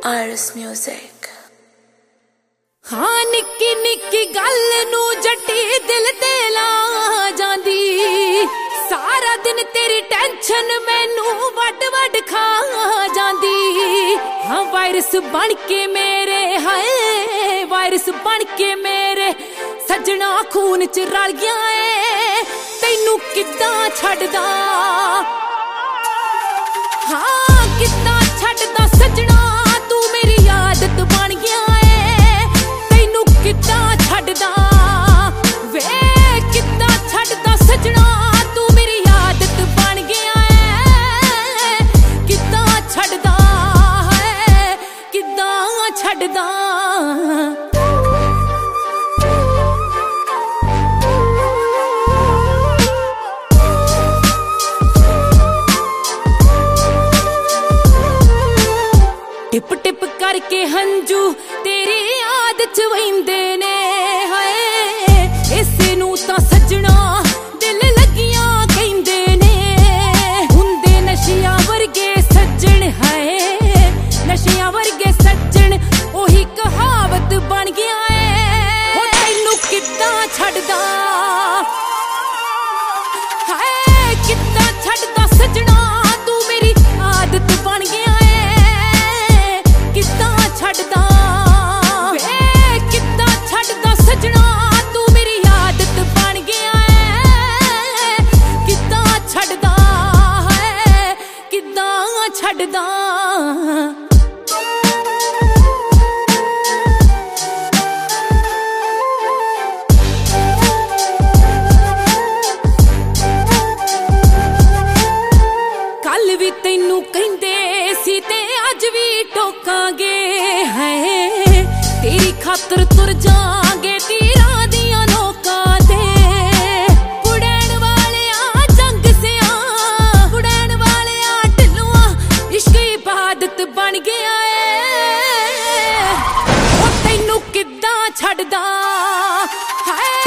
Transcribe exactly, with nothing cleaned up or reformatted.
Iris Music। हाँ निक्की निक्की गल नू जट्टी दिल ते ला जांदी, सारा दिन तेरी टेंशन मैनू वड वड खा जांदी। हाँ वायरस बन के मेरे, हाय वायरस बन के मेरे सजना खून च रल गया है, तैनू किद्दां छड्डदा। हाँ किद्दां छड्डदा सजना, तू मेरी आदत बन गया है, तैनू किद्दां छड्डदा। वे किद्दां छड्डदा सजना, तू मेरी आदत बन गया है, किद्दां छड्डदा है, किद्दां छड्डदा। टिप टिप करके हंजू तेरी याद च वहिंदे ने, हाय इसे नू तां सजना दिल लगियां कहिंदे ने। हुंदे नशिया वर्गे सज्जन, हाय नशिया वर्गे सज्जन ओही कहावत बन गया है, हो तैनू किद्दां छड्डदा। हाय किद्दां छड्डदा सजना, तू मेरी आदत बन गया है, किद्दां छड्डदा। वे किद्दां छड्डदा सजना, तू मेरी आदत बन गया है, किद्दां छड्डदा है, किद्दां छड्डदा। कल भी तैनू कहिंदे सी ते अज भी टोकांगे, है तेरी खातर तुर जांगे तीरां दियां नोकां ते। उड़ैण वालेआ जंग सिया, उड़ैण वालेआ ढिल्लुआ इश्क इबादत बन गया है, ओ तैनू किद्दां छड्डदा। हाय